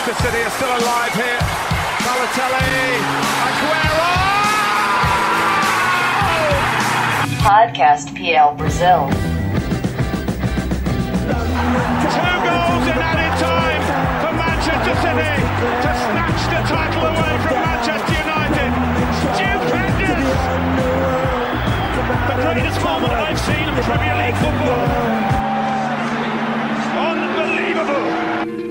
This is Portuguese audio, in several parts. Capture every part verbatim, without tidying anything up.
Manchester City are still alive here. Balotelli, Aguero! Podcast P L Brazil. Two goals in added time for Manchester City to snatch the title away from Manchester United. Stupendous! The greatest moment I've seen in Premier League football. Unbelievable!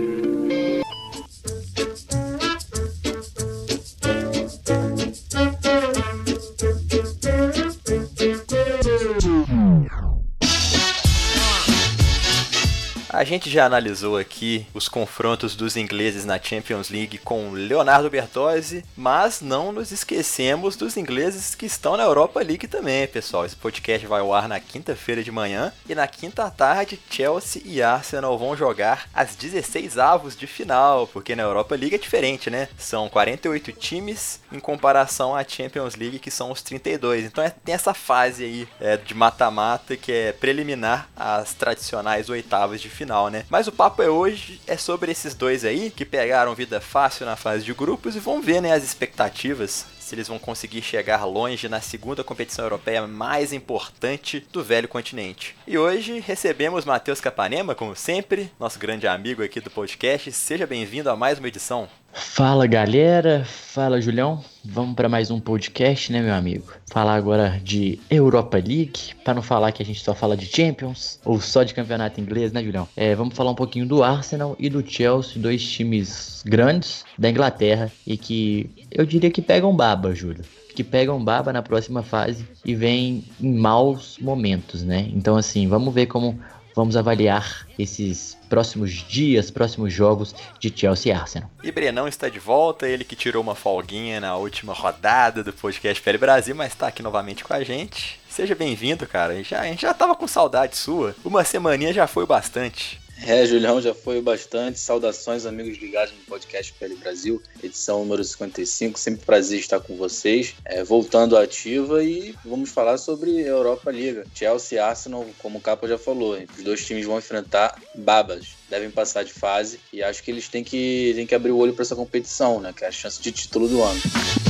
A gente já analisou aqui os confrontos dos ingleses na Champions League com Leonardo Bertozzi, mas não nos esquecemos dos ingleses que estão na Europa League também, pessoal. Esse podcast vai ao ar na quinta-feira de manhã e na quinta à tarde Chelsea e Arsenal vão jogar as dezesseis avos de final, porque na Europa League é diferente, né? São quarenta e oito times em comparação à Champions League, que são os trinta e dois. Então é, tem essa fase aí é, de mata-mata que é preliminar às tradicionais oitavas de final. Né? Mas o papo é hoje é sobre esses dois aí que pegaram vida fácil na fase de grupos e vão ver, né, as expectativas, se eles vão conseguir chegar longe na segunda competição europeia mais importante do velho continente. E hoje recebemos Matheus Capanema, como sempre, nosso grande amigo aqui do podcast. Seja bem-vindo a mais uma edição. Fala, galera, fala, Julião, vamos para mais um podcast, né, meu amigo? Falar agora de Europa League, para não falar que a gente só fala de Champions ou só de campeonato inglês, né, Julião? É, vamos falar um pouquinho do Arsenal e do Chelsea, dois times grandes da Inglaterra e que eu diria que pegam baba, Júlio. Que pegam baba na próxima fase e vêm em maus momentos, né? Então, assim, vamos ver como vamos avaliar esses próximos dias, próximos jogos de Chelsea e Arsenal. E Brenão está de volta, ele que tirou uma folguinha na última rodada do podcast P L Brasil, mas está aqui novamente com a gente. Seja bem-vindo, cara. A gente já, a gente já tava com saudade sua. Uma semaninha já foi bastante. É, Julião, já foi bastante. Saudações, amigos ligados no podcast P L Brasil, edição número cinquenta e cinco. Sempre prazer estar com vocês. É, voltando à ativa e vamos falar sobre a Europa League. Chelsea e Arsenal, como o Capa já falou, os dois times vão enfrentar babas. Devem passar de fase e acho que eles têm que, têm que abrir o olho para essa competição, né? Que é a chance de título do ano.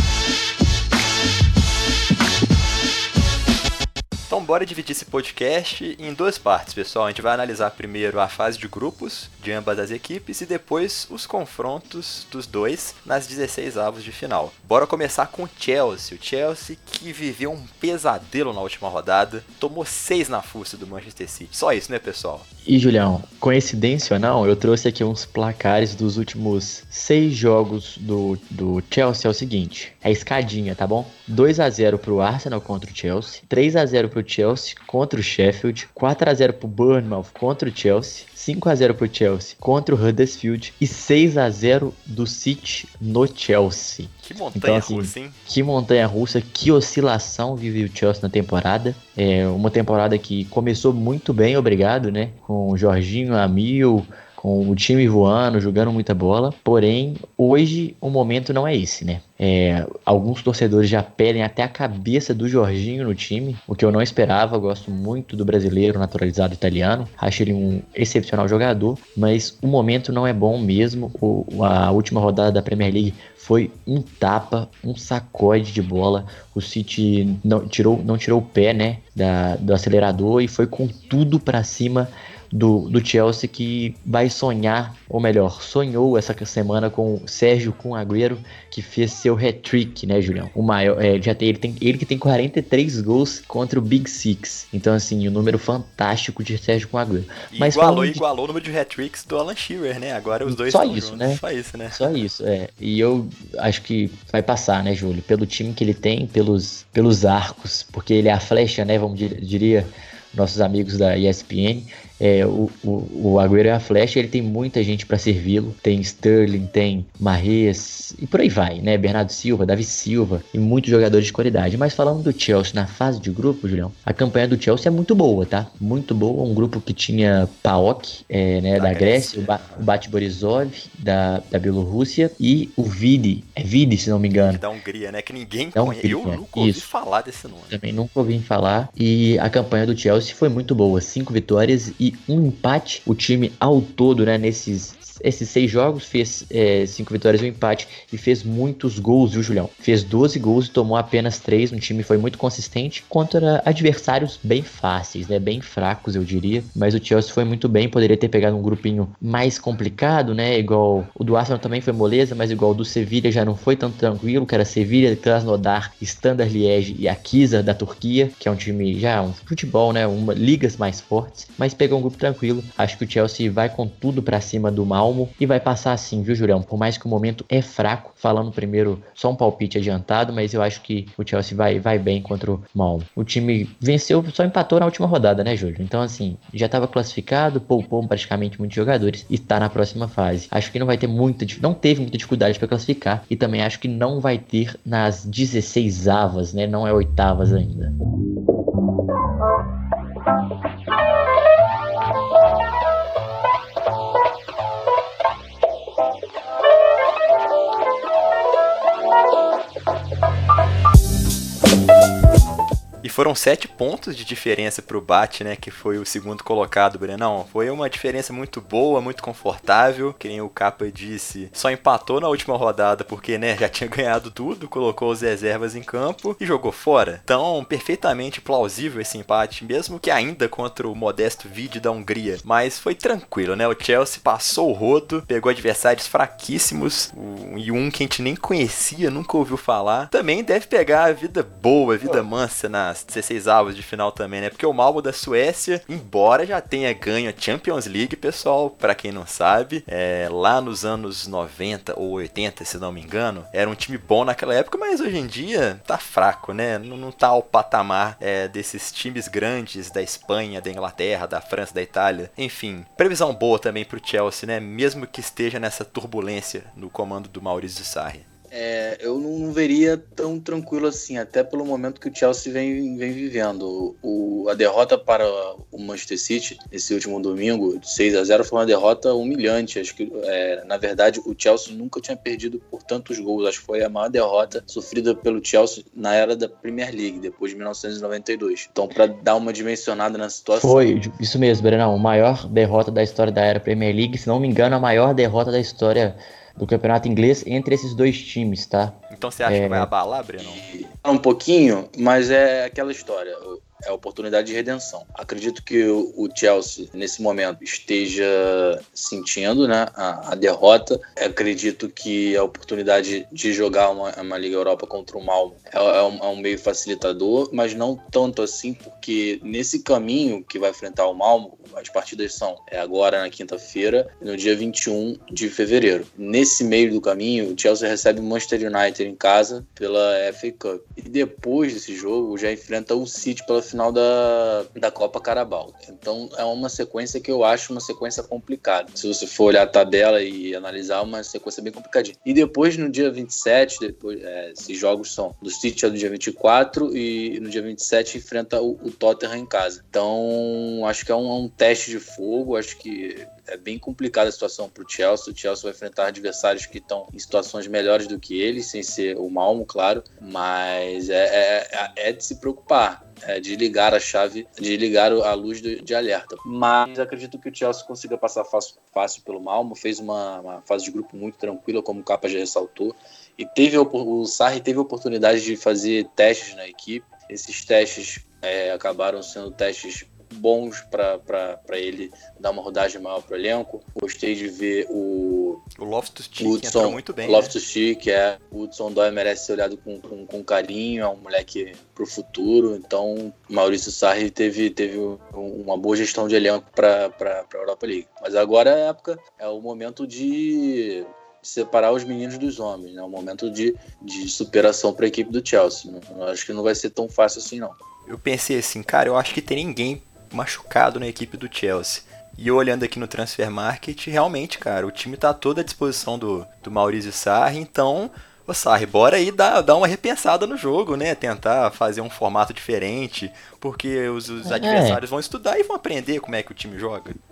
Então bora dividir esse podcast em duas partes, pessoal. A gente vai analisar primeiro a fase de grupos de ambas as equipes e depois os confrontos dos dois nas dezesseis avos de final. Bora começar com o Chelsea. O Chelsea que viveu um pesadelo na última rodada, tomou seis na fuça do Manchester City. Só isso, né, pessoal? E, Julião, coincidência ou não, eu trouxe aqui uns placares dos últimos seis jogos do, do Chelsea. É o seguinte, é escadinha, tá bom? dois a zero pro Arsenal contra o Chelsea, três a zero pro Chelsea contra o Sheffield, quatro a zero pro Bournemouth contra o Chelsea, cinco a zero pro Chelsea contra o Huddersfield e seis a zero do City no Chelsea. Que montanha então, assim, russa, hein? Que montanha russa, que oscilação vive o Chelsea na temporada. É uma temporada que começou muito bem, obrigado, né? Com o Jorginho a mil, com o time voando, jogando muita bola. Porém, hoje o momento não é esse, né? É, alguns torcedores já pedem até a cabeça do Jorginho no time, o que eu não esperava. Eu gosto muito do brasileiro naturalizado italiano, acho ele um excepcional jogador, mas o momento não é bom mesmo. O, a última rodada da Premier League foi um tapa, um sacode de bola. O City não tirou, não tirou o pé, né, da, do acelerador e foi com tudo para cima Do, do Chelsea, que vai sonhar, ou melhor, sonhou essa semana com o Sérgio com Agüero, que fez seu hat-trick, né, Julião? O maior, é, já tem, ele, tem, ele que tem quarenta e três gols contra o Big Six. Então, assim, um número fantástico de Sérgio com Agüero. Mas igualou, de... igualou o número de hat-tricks do Alan Shearer, né? Agora os dois Só estão isso, juntos. né? Só isso, né? Só isso, é. E eu acho que vai passar, né, Júlio? Pelo time que ele tem, pelos, pelos arcos, porque ele é a flecha, né, vamos diria nossos amigos da E S P N. É, o, o, o Agüero é a flecha, ele tem muita gente para servi-lo. Tem Sterling, tem Mahrez e por aí vai, né? Bernardo Silva, Davi Silva e muitos jogadores de qualidade. Mas falando do Chelsea na fase de grupo, Julião, a campanha do Chelsea é muito boa, tá? Muito boa. Um grupo que tinha Paok, é, né, da, da Grécia, Grécia, o, ba- o Bate Borisov, da, da Bielorrússia e o Vidi, é Vidi, se não me engano. Da Hungria, né? Que ninguém da conhece. Eu nunca ouvi Isso. falar desse nome. Também nunca ouvi falar. E a campanha do Chelsea Chelsea foi muito boa, cinco vitórias e um empate. O time ao todo, né, nesses esses seis jogos fez é, cinco vitórias e um empate e fez muitos gols, viu, Julião? Fez doze gols e tomou apenas três. Um time foi muito consistente contra adversários bem fáceis, né, bem fracos, eu diria. Mas o Chelsea foi muito bem, poderia ter pegado um grupinho mais complicado, né, igual o do Arsenal também foi moleza, mas igual o do Sevilha já não foi tão tranquilo, que era Sevilha, Krasnodar, Standard Liège e Akisa da Turquia, que é um time já um futebol, né, uma ligas mais fortes, mas pegou um grupo tranquilo. Acho que o Chelsea vai com tudo pra cima do Malmo e vai passar assim, viu, Julião? Por mais que o momento é fraco, falando primeiro só um palpite adiantado, mas eu acho que o Chelsea vai, vai bem contra o Malmo. O time venceu, só empatou na última rodada, né, Júlio? Então, assim, já estava classificado, poupou praticamente muitos jogadores e está na próxima fase. Acho que não vai ter muita, não teve muita dificuldade para classificar e também acho que não vai ter nas dezesseis avas, né? Não é oitavas ainda. E foram sete pontos de diferença pro Bate, né, que foi o segundo colocado, Brenão. Foi uma diferença muito boa, muito confortável, que nem o Capa disse. Só empatou na última rodada porque, né, já tinha ganhado tudo, colocou as reservas em campo e jogou fora. Então, perfeitamente plausível esse empate, mesmo que ainda contra o modesto Vidi da Hungria. Mas foi tranquilo, né, o Chelsea passou o rodo, pegou adversários fraquíssimos, e um que a gente nem conhecia, nunca ouviu falar. Também deve pegar a vida boa, a vida mansa nas dezesseis avos de final também, né? Porque o Malmo da Suécia, embora já tenha ganho a Champions League, pessoal, pra quem não sabe, é, lá nos anos noventa ou oitenta, se não me engano, era um time bom naquela época, mas hoje em dia tá fraco, né? Não, não tá ao patamar é, desses times grandes da Espanha, da Inglaterra, da França, da Itália. Enfim, previsão boa também pro Chelsea, né? Mesmo que esteja nessa turbulência no comando do Maurizio Sarri. É, eu não veria tão tranquilo assim, até pelo momento que o Chelsea vem, vem vivendo. O, a derrota para o Manchester City, esse último domingo, de seis a zero, foi uma derrota humilhante. Acho que, é, na verdade, o Chelsea nunca tinha perdido por tantos gols. Acho que foi a maior derrota sofrida pelo Chelsea na era da Premier League, depois de mil novecentos e noventa e dois. Então, para dar uma dimensionada na situação... Foi, isso mesmo, Brenão. A maior derrota da história da era Premier League, se não me engano, a maior derrota da história do campeonato inglês entre esses dois times, tá? Então você acha é... que vai abalar, Breno? Um pouquinho, mas é aquela história, é a oportunidade de redenção. Acredito que o Chelsea, nesse momento, esteja sentindo, né, a, a derrota. Acredito que a oportunidade de jogar uma, uma Liga Europa contra o Malmo é, é, um, é um meio facilitador, mas não tanto assim, porque nesse caminho que vai enfrentar o Malmo, as partidas são é agora na quinta-feira, no dia vinte e um de fevereiro. Nesse meio do caminho, o Chelsea recebe o Manchester United em casa pela F A Cup. E depois desse jogo, já enfrenta o City pela final da, da Copa Carabao. Então é uma sequência que eu acho uma sequência complicada. Se você for olhar a tabela e analisar, uma sequência bem complicadinha. E depois, no dia vinte e sete, depois, é, esses jogos são do City é do dia vinte e quatro e no dia vinte e sete enfrenta o, o Tottenham em casa. Então acho que é um, um teste de fogo. Acho que é bem complicada a situação para o Chelsea. O Chelsea vai enfrentar adversários que estão em situações melhores do que ele, sem ser o Malmo, claro. Mas é, é, é de se preocupar. É de ligar a chave, de ligar a luz de, de alerta. Mas acredito que o Chelsea consiga passar fácil, fácil pelo Malmo. Fez uma, uma fase de grupo muito tranquila, como o Capa já ressaltou. E teve, o Sarri teve a oportunidade de fazer testes na equipe. Esses testes é, acabaram sendo testes bons para ele dar uma rodagem maior para o elenco. Gostei de ver o o Loftus-Cheek entrou muito bem. O Loftus-Cheek, né? é, o Hudson-Odoi merece ser olhado com, com, com carinho, é um moleque pro futuro. Então Maurizio Sarri teve, teve uma boa gestão de elenco para a Europa League. Mas agora é a época, é o momento de separar os meninos dos homens, né? É um momento de, de superação para a equipe do Chelsea. Eu acho que não vai ser tão fácil assim, não. Eu pensei assim, cara, eu acho que tem ninguém machucado na equipe do Chelsea. E eu olhando aqui no Transfer Market, realmente, cara, o time tá todo à disposição do, do Maurizio Sarri, então, ô Sarri, bora aí dar, dar uma repensada no jogo, né? Tentar fazer um formato diferente, porque os, os é. adversários vão estudar e vão aprender como é que o time joga.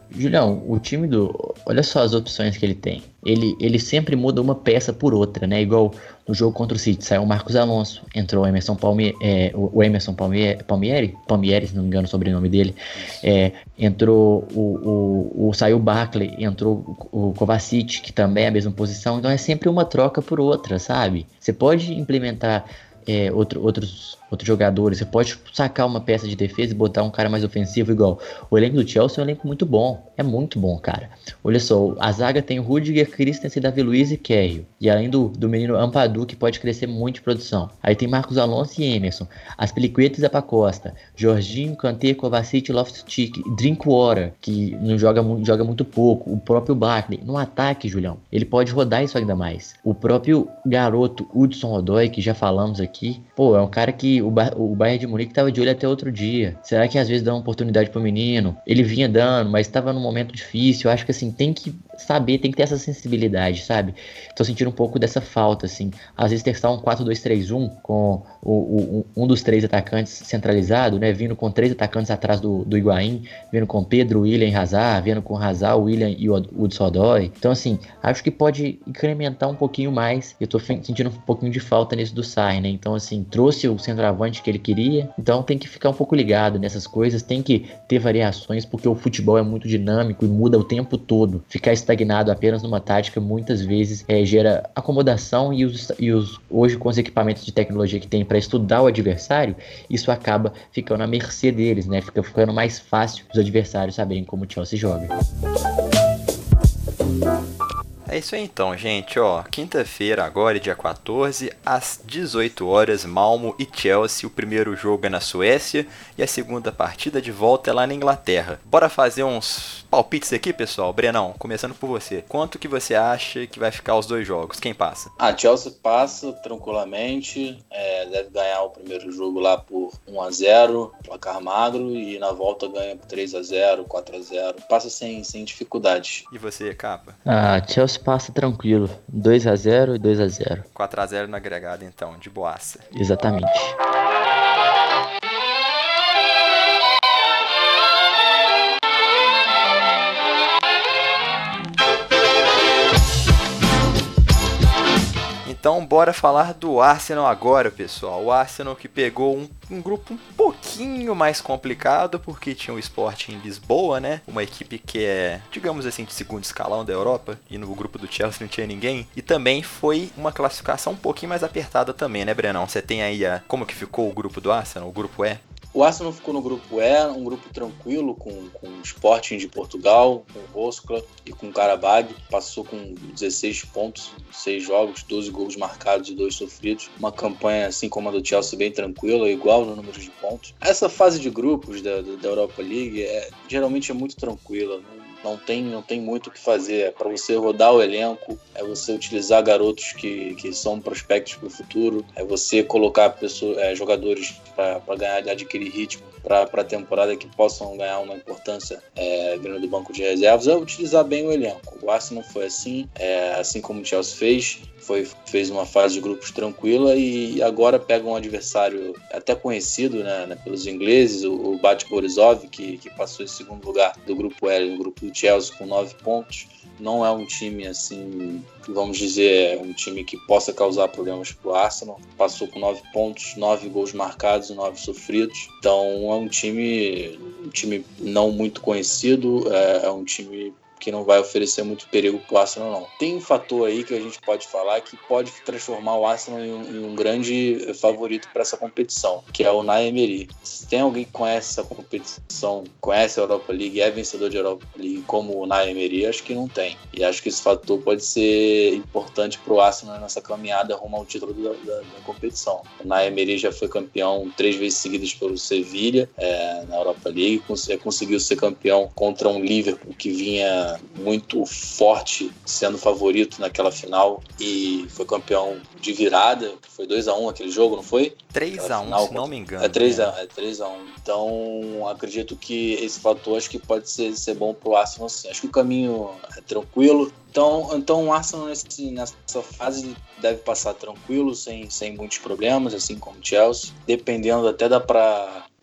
Julião, o time do... Olha só as opções que ele tem. Ele, ele sempre muda uma peça por outra, né? Igual no jogo contra o City, saiu o Marcos Alonso, entrou o Emerson Palmieri, é, o Emerson Palmieri, Palmieri, Palmieri, se não me engano o sobrenome dele, é, entrou o, o, o saiu o Barkley, entrou o, o Kovacic, que também é a mesma posição, então é sempre uma troca por outra, sabe? Você pode implementar é, outro, outros... outros jogadores, você pode sacar uma peça de defesa e botar um cara mais ofensivo igual. O elenco do Chelsea é um elenco muito bom, é muito bom, cara. Olha só, a zaga tem o Rudiger, Christensen, Davi Luiz e Kerry. E além do, do menino Ampadu, que pode crescer muito de produção. Aí tem Marcos Alonso e Emerson. As Peliquetas é pra Costa. Jorginho, Kanté, Kovacic, Loftus-Cheek, Drinkwater, que não joga, joga muito pouco. O próprio Barkley. No ataque, Julião, ele pode rodar isso ainda mais. O próprio garoto Hudson-Odoi, que já falamos aqui, pô, é um cara que O, ba- o Bayern de Munique estava de olho até outro dia. Será que às vezes dá uma oportunidade pro menino? Ele vinha dando, mas estava num momento difícil. Eu acho que assim, tem que saber, tem que ter essa sensibilidade, sabe? Tô sentindo um pouco dessa falta, assim. Às vezes testar um quatro dois três um com o, o, um dos três atacantes centralizado, né? Vindo com três atacantes atrás do, do Higuaín, vindo com Pedro, William e Hazard, vindo com Hazard, William e o Hudson-Odoi. Então, assim, acho que pode incrementar um pouquinho mais. Eu tô sentindo um pouquinho de falta nisso do Sarri, né? Então, assim, trouxe o centroavante que ele queria, então tem que ficar um pouco ligado nessas coisas, tem que ter variações, porque o futebol é muito dinâmico e muda o tempo todo. Ficar estagnado apenas numa tática muitas vezes é, gera acomodação e, os, e os, hoje com os equipamentos de tecnologia que tem para estudar o adversário, isso acaba ficando à mercê deles, né? Fica ficando mais fácil os adversários saberem como o Chelsea joga. É isso aí então, gente, ó, quinta-feira agora, dia quatorze, às dezoito horas, Malmo e Chelsea, o primeiro jogo é na Suécia e a segunda partida de volta é lá na Inglaterra. Bora fazer uns palpites aqui, pessoal? Brenão, começando por você, quanto que você acha que vai ficar os dois jogos? Quem passa? A Chelsea passa tranquilamente, é, deve ganhar o primeiro jogo lá por um a zero, placar magro, e na volta ganha por três a zero, quatro a zero, passa sem, sem dificuldades. E você, Capa? Ah, Chelsea passa tranquilo, dois a zero e dois a zero. quatro a zero no agregado então, de boaça. Exatamente. Então bora falar do Arsenal agora, pessoal. O Arsenal que pegou um, um grupo um pouquinho mais complicado, porque tinha o Sporting em Lisboa, né? Uma equipe que é, digamos assim, de segundo escalão da Europa. E no grupo do Chelsea não tinha ninguém. E também foi uma classificação um pouquinho mais apertada também, né, Brenão? Você tem aí a, como que ficou o grupo do Arsenal, o grupo E? O Arsenal ficou no grupo E, um grupo tranquilo, com, com o Sporting de Portugal, com o Voskla e com o Qarabag. Passou com dezesseis pontos, seis jogos, doze gols marcados e dois sofridos. Uma campanha, assim como a do Chelsea, bem tranquila, igual no número de pontos. Essa fase de grupos da, da Europa League é, geralmente é muito tranquila, não Não tem, não tem muito o que fazer. É para você rodar o elenco, é você utilizar garotos que, que são prospectos para o futuro, é você colocar pessoas, é, jogadores para ganhar, adquirir ritmo para a temporada, que possam ganhar uma importância é, vindo do banco de reservas, é utilizar bem o elenco. O Arsenal foi assim, é, assim como o Chelsea fez. Foi, fez uma fase de grupos tranquila e agora pega um adversário até conhecido, né, né, pelos ingleses, o, o Bate Borisov, que, que passou em segundo lugar do grupo L, no grupo do Chelsea, com nove pontos. Não é um time, assim, vamos dizer, um time que possa causar problemas para o Arsenal. Passou com nove pontos, nove gols marcados e nove sofridos. Então é um time, um time não muito conhecido, é, é um time que não vai oferecer muito perigo para o Arsenal, não. Tem um fator aí que a gente pode falar que pode transformar o Arsenal em um, em um grande favorito para essa competição, que é o Unai Emery. Se tem alguém que conhece essa competição, conhece a Europa League, é vencedor de Europa League como o Unai Emery, acho que não tem. E acho que esse fator pode ser importante para o Arsenal nessa caminhada rumo ao título da, da, da competição. O Unai Emery já foi campeão três vezes seguidas pelo Sevilla é, na Europa League, cons- conseguiu ser campeão contra um Liverpool que vinha muito forte, sendo favorito naquela final, e foi campeão de virada, foi dois a um aquele jogo, não foi? três a um, se não me engano. É três a um, é três a um. Então, acredito que esse fator acho que pode ser, ser bom pro Arsenal, sim. Acho que o caminho é tranquilo. Então, então o Arsenal nesse, nessa fase deve passar tranquilo, sem, sem muitos problemas, assim como o Chelsea. Dependendo, até dá para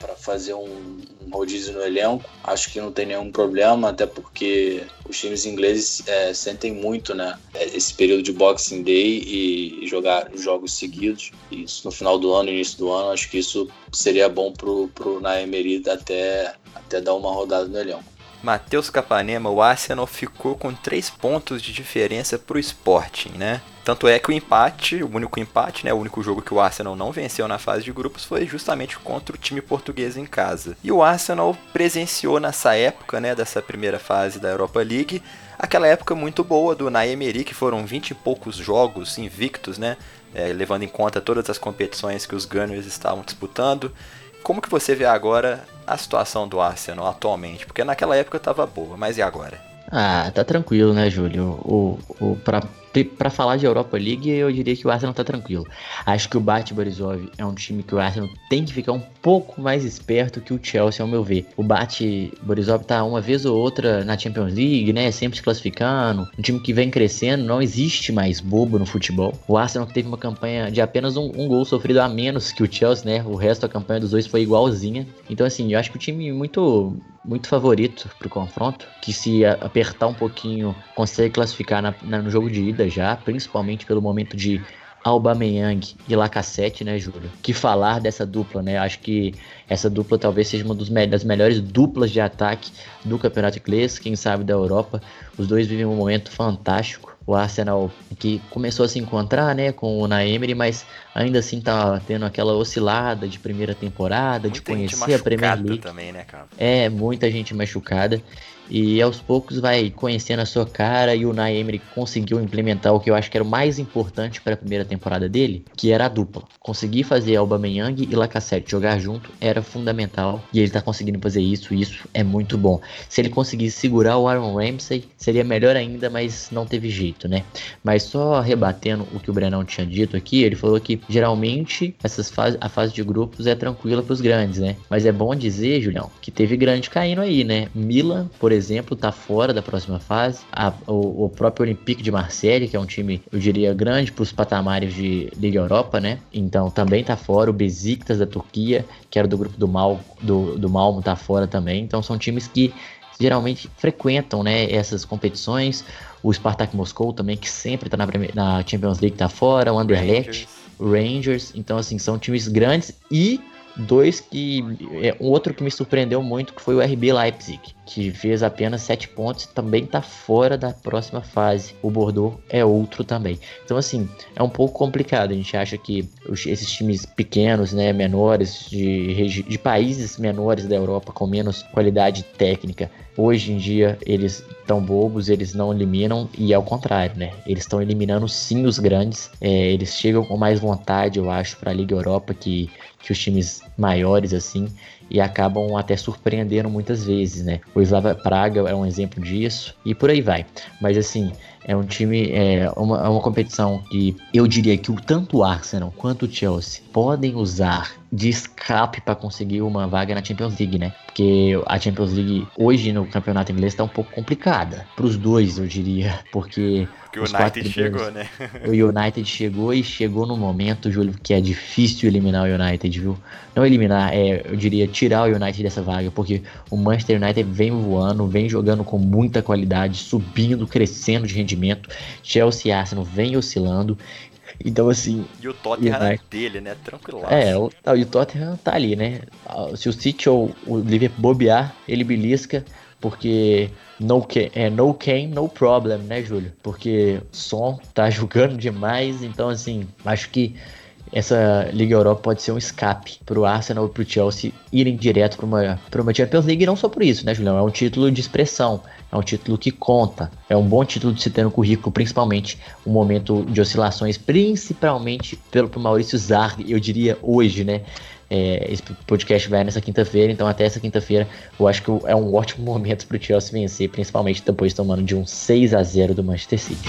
para fazer um, um rodízio no elenco. Acho que não tem nenhum problema, até porque os times ingleses é, sentem muito, né, esse período de Boxing Day e, e jogar jogos seguidos. Isso no final do ano, início do ano, acho que isso seria bom pro, pro Unai Emery até, até dar uma rodada no elenco. Matheus Capanema, o Arsenal ficou com três pontos de diferença pro Sporting, né? Tanto é que o empate, o único empate, né, o único jogo que o Arsenal não venceu na fase de grupos foi justamente contra o time português em casa. E o Arsenal presenciou nessa época, né, dessa primeira fase da Europa League, aquela época muito boa do Unai Emery, que foram vinte e poucos jogos invictos, né, é, levando em conta todas as competições que os Gunners estavam disputando. Como que você vê agora a situação do Arsenal atualmente? Porque naquela época estava boa, mas e agora? Ah, tá tranquilo, né, Júlio? O, o, pra, pra falar de Europa League, eu diria que o Arsenal tá tranquilo. Acho que o Bate Borisov é um time que o Arsenal tem que ficar um pouco mais esperto que o Chelsea, ao meu ver. O Bate Borisov tá uma vez ou outra na Champions League, né, sempre se classificando. Um time que vem crescendo, não existe mais bobo no futebol. O Arsenal que teve uma campanha de apenas um, um gol sofrido a menos que o Chelsea, né, o resto da campanha dos dois foi igualzinha. Então, assim, eu acho que o time muito... muito favorito pro confronto, que se apertar um pouquinho consegue classificar na, na, no jogo de ida já, principalmente pelo momento de Aubameyang e Lacazette, né, Júlio? Que falar dessa dupla, né? Acho que essa dupla talvez seja uma dos me- das melhores duplas de ataque do campeonato inglês, quem sabe da Europa. Os dois vivem um momento fantástico. O Arsenal que começou a se encontrar, né, com o Unai Emery, mas ainda assim tá tendo aquela oscilada de primeira temporada, muita de conhecer a Premier League. Também, né, cara? É, muita gente machucada. E aos poucos vai conhecendo a sua cara, e o Unai Emery conseguiu implementar o que eu acho que era o mais importante para a primeira temporada dele, que era a dupla. Conseguir fazer Aubameyang e Lacazette jogar junto era fundamental, e ele tá conseguindo fazer isso, e isso é muito bom. Se ele conseguisse segurar o Aaron Ramsey, seria melhor ainda, mas não teve jeito, né? Mas só rebatendo o que o Brenão tinha dito aqui, ele falou que geralmente essas fase, a fase de grupos é tranquila para os grandes, né? Mas é bom dizer, Julião, que teve grande caindo aí, né? Milan, por exemplo, tá fora da próxima fase. A, o, o próprio Olympique de Marseille, que é um time, eu diria, grande para os patamares de Liga Europa, né? Então também tá fora. O Besiktas da Turquia, que era do grupo do, Mal, do, do Malmo, tá fora também. Então são times que geralmente frequentam, né, essas competições. O Spartak Moscou também, que sempre tá na, na Champions League, tá fora. O Anderlecht, o Rangers. Então, assim, são times grandes. E dois que... É, um outro que me surpreendeu muito, que foi o R B Leipzig, que fez apenas sete pontos e também tá fora da próxima fase. O Bordeaux é outro também. Então, assim, é um pouco complicado. A gente acha que os, esses times pequenos, né, menores, de, de países menores da Europa, com menos qualidade técnica, hoje em dia eles estão bobos, eles não eliminam, e ao contrário, né? Eles estão eliminando sim os grandes. É, eles chegam com mais vontade, eu acho, para a Liga Europa que, que os times maiores, assim, e acabam até surpreendendo muitas vezes, né? O Slavia Praga é um exemplo disso, e por aí vai. Mas, assim, é um time, é uma, é uma competição que eu diria que o, tanto o Arsenal quanto o Chelsea podem usar de escape para conseguir uma vaga na Champions League, né? Porque a Champions League hoje no campeonato inglês está um pouco complicada para os dois, eu diria, porque Porque o United chegou, né? O United chegou e chegou no momento, Júlio, que é difícil eliminar o United, viu? Não eliminar, é, eu diria tirar o United dessa vaga, porque o Manchester United vem voando, vem jogando com muita qualidade, subindo, crescendo de rendimento. Chelsea e Arsenal vem oscilando. Então, assim... E o Tottenham é dele, né? Tranquilaço. É, o, o Tottenham tá ali, né? Se o City ou o Liverpool bobear, ele belisca, porque no, é, no came, no problem, né, Júlio? Porque o Son tá jogando demais, então, assim, acho que essa Liga Europa pode ser um escape pro Arsenal e pro Chelsea irem direto para uma, pra uma Champions League, e não só por isso, né, Julião? É um título de expressão, é um título que conta, é um bom título de se ter no currículo, principalmente um momento de oscilações, principalmente pelo pro Maurício Sarri, eu diria hoje, né? É, esse podcast vai nessa quinta-feira, então até essa quinta-feira eu acho que é um ótimo momento pro Chelsea vencer, principalmente depois tomando de um seis a zero do Manchester City.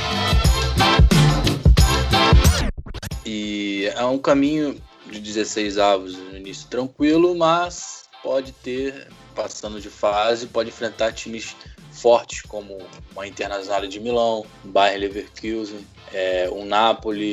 E é um caminho de dezesseis avos no início tranquilo, mas pode ter, passando de fase, pode enfrentar times fortes como uma Internazionale de Milão, um Bayer Leverkusen, é, um Napoli,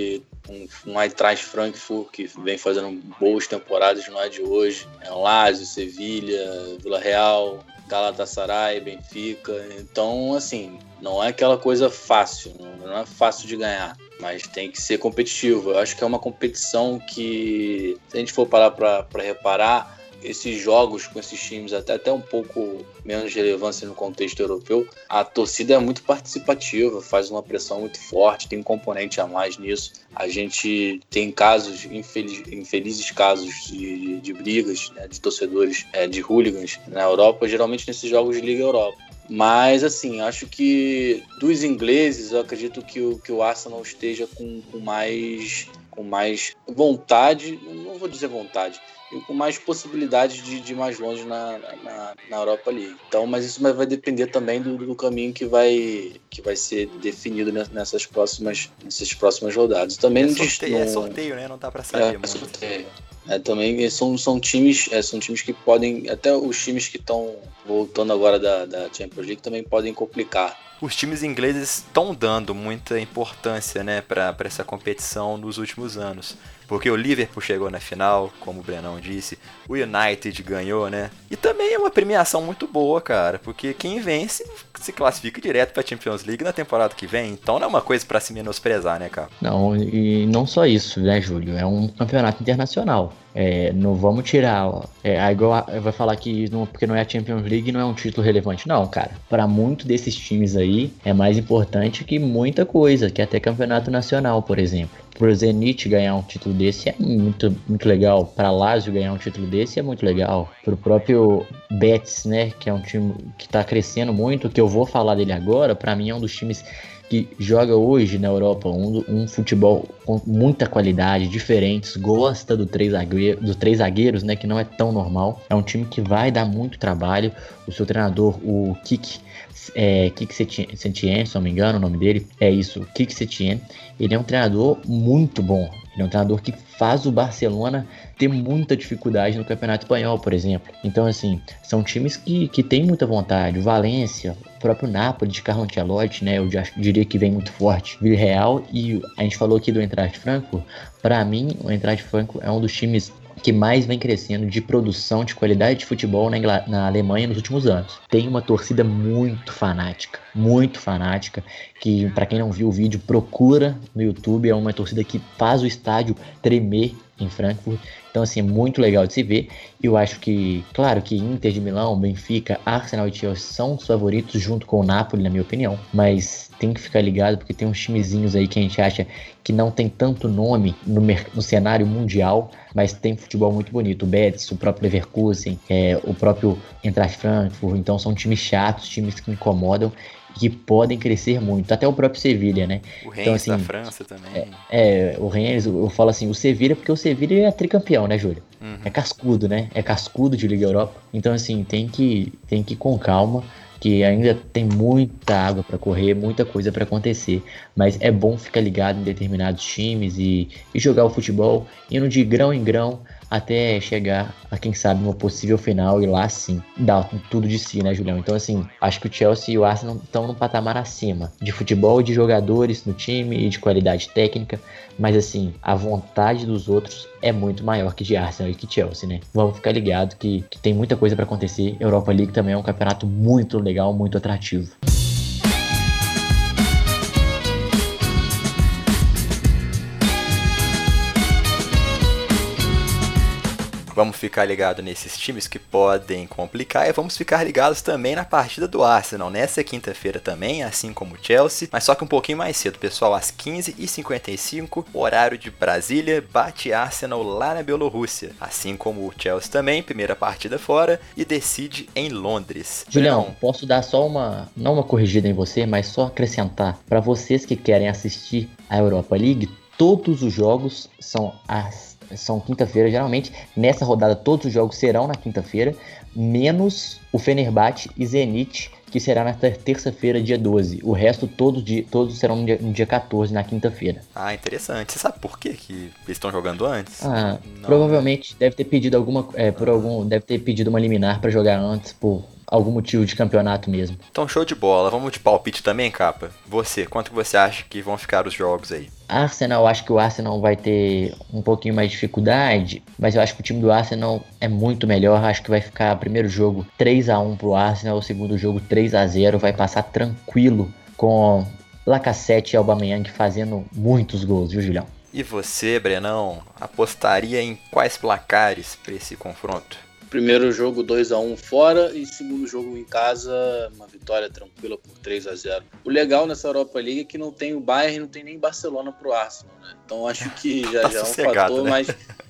um, um Eintracht Frankfurt que vem fazendo boas temporadas, não é de hoje. É um Lazio, Sevilha, Vila Real, Galatasaray, Benfica. Então, assim, não é aquela coisa fácil, não é fácil de ganhar, mas tem que ser competitivo. Eu acho que é uma competição que, se a gente for parar para reparar, esses jogos com esses times até, até um pouco menos relevância no contexto europeu, a torcida é muito participativa, faz uma pressão muito forte, tem um componente a mais nisso. A gente tem casos, infeliz, infelizes casos de, de, de brigas, né, de torcedores, é, de hooligans na Europa, geralmente nesses jogos de Liga Europa. Mas, assim, acho que dos ingleses, eu acredito que o, que o Arsenal esteja com, com, mais, com mais vontade, não vou dizer vontade, com mais possibilidades de, de ir mais longe na, na, na Europa League. Então, mas isso vai depender também do, do caminho que vai, que vai ser definido nessas próximas, nessas próximas rodadas. Também é, não sorteio, não, é sorteio, né? Não dá pra saber é, muito. Sorteio. É, também são, são, times, é, são times que podem, até os times que estão voltando agora da, da Champions League também podem complicar. Os times ingleses estão dando muita importância, né, para essa competição nos últimos anos. Porque o Liverpool chegou na final, como o Brenão disse, o United ganhou, né? E também é uma premiação muito boa, cara, porque quem vence se classifica direto para a Champions League na temporada que vem. Então não é uma coisa para se menosprezar, né, cara? Não, e não só isso, né, Júlio? É um campeonato internacional. É, não vamos tirar, ó, é, igual vai falar que não, porque não é a Champions League não é um título relevante. Não, cara, para muitos desses times aí é mais importante que muita coisa, que até campeonato nacional, por exemplo. Pro Zenit ganhar um título desse é muito, muito legal. Para Lazio ganhar um título desse é muito legal. Pro próprio Betis, né, que é um time que tá crescendo muito, que eu vou falar dele agora, para mim é um dos times que joga hoje na Europa um, um futebol com muita qualidade, diferentes, gosta do três, zagueiro, do três zagueiros, né, que não é tão normal. É um time que vai dar muito trabalho. O seu treinador, o Kik É, Kik Setien, se não me engano o nome dele, é isso, Kik Setien, ele é um treinador muito bom, ele é um treinador que faz o Barcelona ter muita dificuldade no Campeonato Espanhol, por exemplo. Então, assim, são times que, que têm muita vontade. O Valência, o próprio Napoli de Carlo Ancelotti, né, eu já diria que vem muito forte. Vila Real, e a gente falou aqui do Eintracht Frankfurt. Para mim, o Eintracht Frankfurt é um dos times que mais vem crescendo de produção, de qualidade de futebol na, Ingl- na Alemanha nos últimos anos. Tem uma torcida muito fanática, muito fanática, que para quem não viu o vídeo, procura no YouTube, é uma torcida que faz o estádio tremer em Frankfurt. Então, assim, é muito legal de se ver. Eu acho que, claro que Inter de Milão, Benfica, Arsenal e Chelsea são os favoritos junto com o Napoli, na minha opinião, mas tem que ficar ligado porque tem uns timezinhos aí que a gente acha que não tem tanto nome no, mer- no cenário mundial, mas tem futebol muito bonito. O Betis, o próprio Leverkusen, é, o próprio Eintracht Frankfurt. Então são times chatos, times que incomodam e que podem crescer muito. Até o próprio Sevilha, né? O Rennes então, assim, da França também. É, é, o Rennes, eu falo assim, o Sevilha, porque o Sevilha é tricampeão, né, Júlio? Uhum. É cascudo, né? É cascudo de Liga Europa. Então, assim, tem que, tem que ir com calma, que ainda tem muita água para correr, muita coisa para acontecer, mas é bom ficar ligado em determinados times e, e jogar o futebol indo de grão em grão até chegar a, quem sabe, uma possível final e lá sim dar tudo de si, né, Julião? Então, assim, acho que o Chelsea e o Arsenal estão num patamar acima de futebol, de jogadores no time e de qualidade técnica, mas, assim, a vontade dos outros é muito maior que de Arsenal e que Chelsea, né? Vamos ficar ligados que, que tem muita coisa para acontecer. Europa League também é um campeonato muito legal, muito atrativo. Vamos ficar ligados nesses times que podem complicar e vamos ficar ligados também na partida do Arsenal, nessa quinta-feira também, assim como o Chelsea, mas só que um pouquinho mais cedo, pessoal, às quinze e cinquenta e cinco, horário de Brasília, bate Arsenal lá na Bielorrússia, assim como o Chelsea também, primeira partida fora e decide em Londres. Julião, Não. posso dar só uma, não uma corrigida em você, mas só acrescentar, para vocês que querem assistir a Europa League, todos os jogos são às São quinta-feira, geralmente nessa rodada todos os jogos serão na quinta-feira, menos o Fenerbahçe e Zenit, que será na terça-feira, dia doze. O resto todos, todos serão no dia, no dia quatorze, na quinta-feira. Ah, interessante. Você sabe por que que eles estão jogando antes? Ah, Não, provavelmente né? deve ter pedido alguma, é, por algum, deve ter pedido uma liminar para jogar antes por algum motivo de campeonato mesmo. Então show de bola, vamos de palpite também, Capa? Você, quanto que você acha que vão ficar os jogos aí? Arsenal, acho que o Arsenal vai ter um pouquinho mais de dificuldade, mas eu acho que o time do Arsenal é muito melhor. Acho que vai ficar primeiro jogo três a um pro Arsenal, o segundo jogo três a zero, vai passar tranquilo com Lacazette e Aubameyang fazendo muitos gols, viu, Julião? E você, Brenão, apostaria em quais placares para esse confronto? Primeiro jogo dois a um fora e segundo jogo em casa, uma vitória tranquila por três a zero. O legal nessa Europa League é que não tem o Bayern, não tem nem Barcelona pro Arsenal, né? Então acho que já, tá já é um né? fator mais...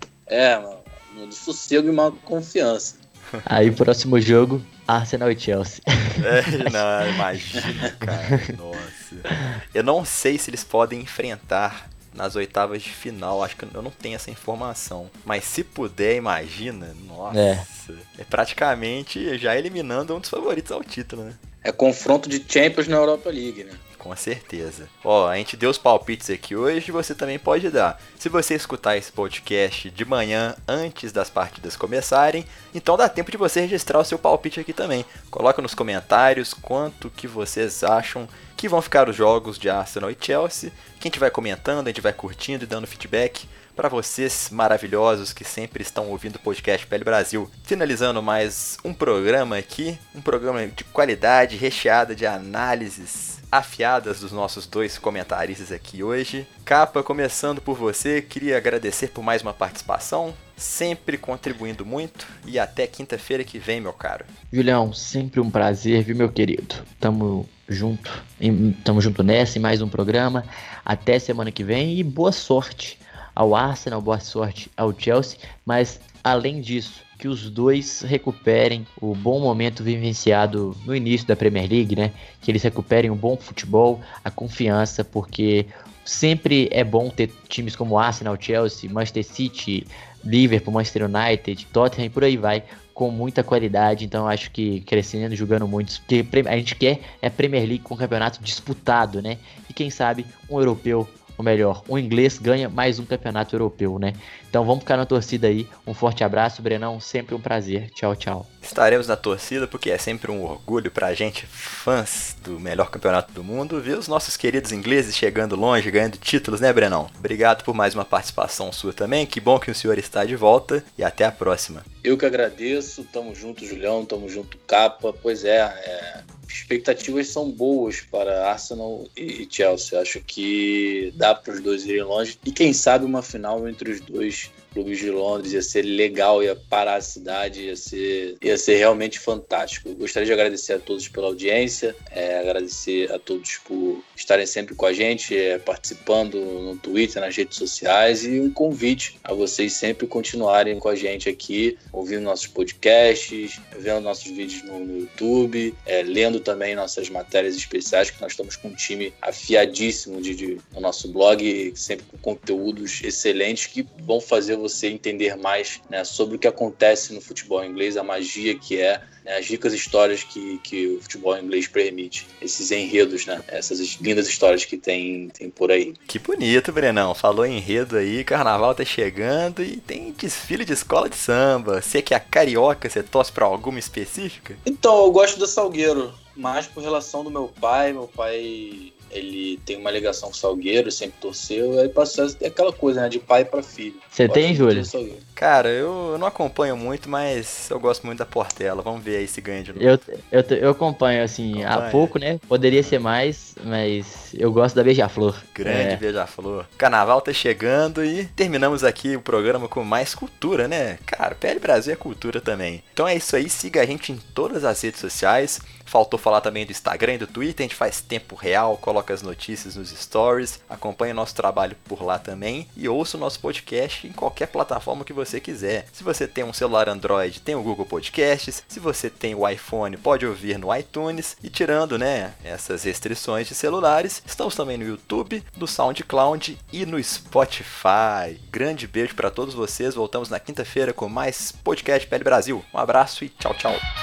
É, mano, de sossego e uma confiança. Aí próximo jogo, Arsenal e Chelsea. É, não, imagina, cara, nossa. Eu não sei se eles podem enfrentar nas oitavas de final, acho que eu não tenho essa informação. Mas se puder, imagina, nossa. É, é praticamente já eliminando um dos favoritos ao título, né? É confronto de Champions na Europa League, né? Com certeza. Ó, a gente deu os palpites aqui hoje, você também pode dar. Se você escutar esse podcast de manhã, antes das partidas começarem, então dá tempo de você registrar o seu palpite aqui também. Coloca nos comentários quanto que vocês acham que vão ficar os jogos de Arsenal e Chelsea. Que a gente vai comentando, a gente vai curtindo e dando feedback para vocês maravilhosos que sempre estão ouvindo o podcast P L Brasil. Finalizando mais um programa aqui, um programa de qualidade, recheado de análises afiadas dos nossos dois comentaristas aqui hoje. Capa, começando por você, queria agradecer por mais uma participação, sempre contribuindo muito, e até quinta-feira que vem, meu caro. Julião, sempre um prazer, viu, meu querido? Tamo junto, tamo junto nessa, em mais um programa. Até semana que vem e boa sorte ao Arsenal, boa sorte ao Chelsea, mas além disso, que os dois recuperem o bom momento vivenciado no início da Premier League, né? Que eles recuperem o bom futebol, a confiança, porque sempre é bom ter times como Arsenal, Chelsea, Manchester City, Liverpool, Manchester United, Tottenham e por aí vai, com muita qualidade. Então acho que crescendo, jogando muito, porque a gente quer é Premier League com um campeonato disputado, né? E quem sabe um europeu, ou melhor, um inglês ganha mais um campeonato europeu, né? Então vamos ficar na torcida aí. Um forte abraço, Brenão, sempre um prazer. Tchau, tchau. Estaremos na torcida porque é sempre um orgulho pra gente, fãs do melhor campeonato do mundo, ver os nossos queridos ingleses chegando longe, ganhando títulos, né, Brenão? Obrigado por mais uma participação sua também, que bom que o senhor está de volta e até a próxima. Eu que agradeço, tamo junto, Julião, tamo junto, Capa. Pois é, é... expectativas são boas para Arsenal e Chelsea. Acho que dá para os dois irem longe. E quem sabe uma final entre os dois clubes de Londres ia ser legal, ia parar a cidade, ia ser, ia ser realmente fantástico. Eu gostaria de agradecer a todos pela audiência, é, agradecer a todos por estarem sempre com a gente, é, participando no Twitter, nas redes sociais, e um convite a vocês sempre continuarem com a gente aqui, ouvindo nossos podcasts, vendo nossos vídeos no, no YouTube, é, lendo também nossas matérias especiais, que nós estamos com um time afiadíssimo de, de, no nosso blog, sempre com conteúdos excelentes que vão fazer você entender mais, né, sobre o que acontece no futebol inglês, a magia que é, né, as ricas histórias que, que o futebol inglês permite, esses enredos, né, essas lindas histórias que tem, tem por aí. Que bonito, Brenão. Falou em enredo aí, carnaval tá chegando e tem desfile de escola de samba. Você que é carioca, você torce pra alguma específica? Então, eu gosto do Salgueiro, mais por relação do meu pai. Meu pai... ele tem uma ligação com o Salgueiro, sempre torceu, aí passou aquela coisa, né, de pai para filho. Você tem, Júlio? Cara, eu não acompanho muito, mas eu gosto muito da Portela. Vamos ver aí se ganha de novo. Eu, eu, eu acompanho, assim, acompanha. Há pouco, né? Poderia ser mais, mas eu gosto da Beija-Flor. Grande é. Beija-Flor. Carnaval tá chegando e terminamos aqui o programa com mais cultura, né? Cara, P L Brasil é cultura também. Então é isso aí, siga a gente em todas as redes sociais. Faltou falar também do Instagram e do Twitter, a gente faz tempo real, coloca as notícias nos stories, acompanha o nosso trabalho por lá também e ouça o nosso podcast em qualquer plataforma que você quiser. Se você tem um celular Android, tem o Google Podcasts, se você tem o iPhone, pode ouvir no iTunes e tirando, né, essas restrições de celulares, estamos também no YouTube, no SoundCloud e no Spotify. Grande beijo para todos vocês, voltamos na quinta-feira com mais podcast P L Brasil. Um abraço e tchau, tchau.